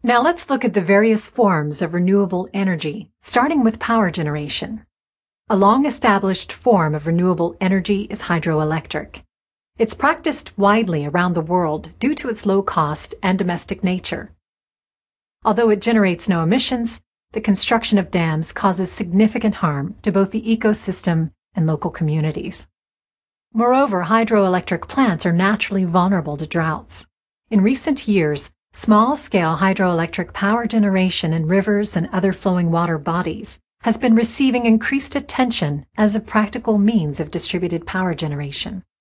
Now let's look at the various forms of renewable energy, starting with power generation. A long-established form of renewable energy is hydroelectric. It's practiced widely around the world due to its low cost and domestic nature. Although it generates no emissions, the construction of dams causes significant harm to both the ecosystem and local communities. Moreover, hydroelectric plants are naturally vulnerable to droughts. In recent years, small-scale hydroelectric power generation in rivers and other flowing water bodies has been receiving increased attention as a practical means of distributed power generation.